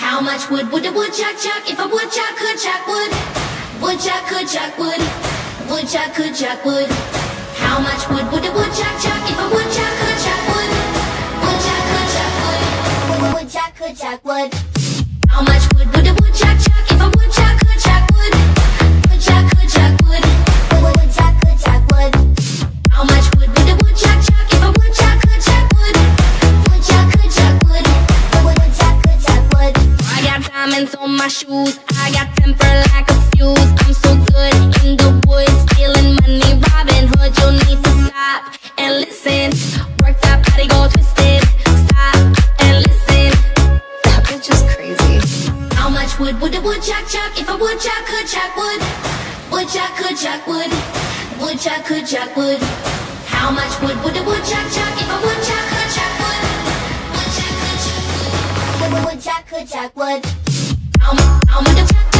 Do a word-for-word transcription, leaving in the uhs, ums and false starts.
How much wood would a woodchuck chuck if a woodchuck could chuck wood? Woodchuck could chuck wood. Woodchuck could chuck wood. How much wood would a woodchuck chuck if a woodchuck could chuck wood? Woodchuck could chuck wood. Woodchuck could chuck wood. How much wood would a woodchuck chuck if a woodchuck could chuck wood? Woodchuck could chuck wood. Woodchuck could chuck wood. How much wood would a woodchuck chuck if a woodchuck could chuck wood? Woodchuck could chuck wood. Woodchuck could chuck wood. I got diamonds on my shoes. I got temper like a fuse. I'm so good in the woods, stealing money, Robin Hood. You'll need to stop and listen. Work that body, go twisted. Stop and listen. That bitch is crazy. How much wood would a woodchuck chuck if a woodchuck could chuck wood? Woodchuck could chuck wood. Woodchuck could chuck wood. How much wood would a woodchuck chuck if a woodchuck could chuck wood? Woodchuck could chuck wood. Woodchuck could chuck wood. How much? How much?